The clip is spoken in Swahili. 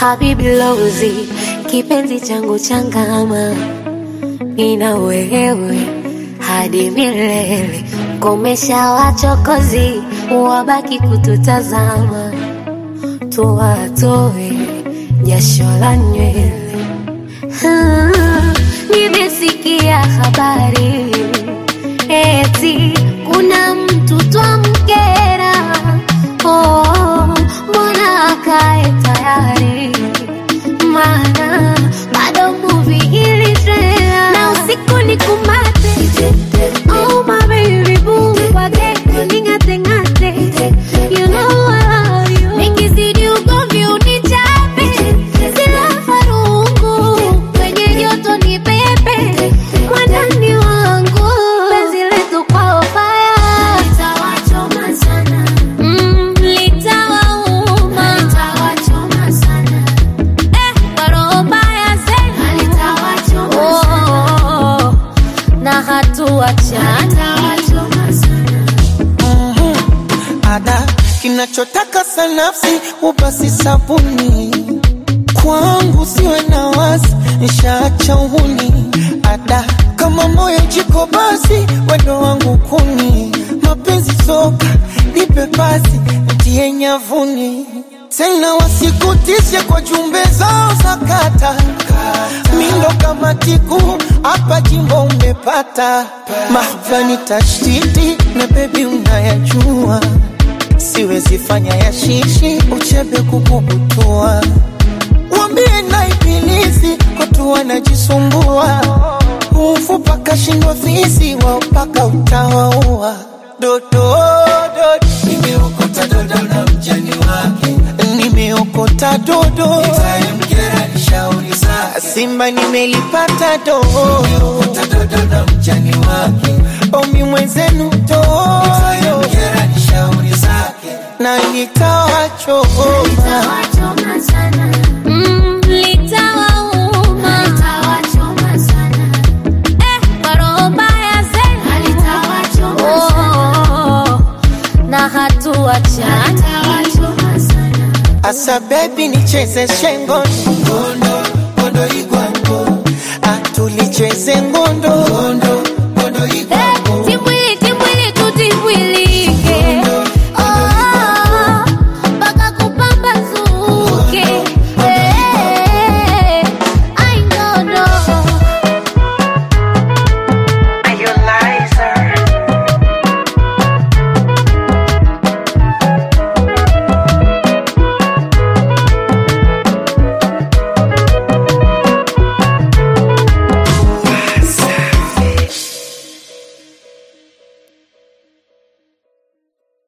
Habibi Lozi, kipenzi changu changama, nina wewe hadi milele. Komesha wachokozi, wabaki kututazama, tuwatoe jasho la nywele. Nimesikia habari eti kuna mtu twamkera. Mbona akae tayari, maana bado movie iliendelea. Na usiku ni kumate, oh my baby boo, wage ningate ngate, you know I love you. Nikizidi ugomvi unichape, sila farungu, kwenye joto ni pepe, mwandani wangu, penzi letu kwa fire, litawachoma sana. Litawauma, litawachoma sana. Kwa roho mbaya zenu, litawachoma sana. Na hatuachana, litawachoma sana. Ada kinachotaka sanafsi ubasi sabuni, kwangu siwe na wasi nishaacha uhuni. Ada kama moyo jiko basi wendo wangu kuni, mapenzi soka nipe basi nitie nyavuni. Tena wasikutishe kwa jumbe zao za kata, mindo kama tiku hapa jimbo umepata. Mahvani tashtiti na baby unayajua, siwezi fanya ya shishi uchebe kukubutua. Wambie na ibilisi kutu anajisumbua, ufupa kashindwa fisi wao paka utawaua. Dodo nimeokota dodo na mjani wake, nimeokota dodo nitamkera nishauri zake. Simba nimelipata dodo, nimeokota dodo na mjani wake, omi mwenzenu dodo nitamkera nishauri zake. Na litawachoma sana. Litawauma, litawachoma sana. Kwa roho mbaya zenu, litawachoma sana. Na hatuachana, litawachoma sana. Asa baby nicheze shengondo, ngondo, ngondo igwango, atulicheze ngondo, ngondo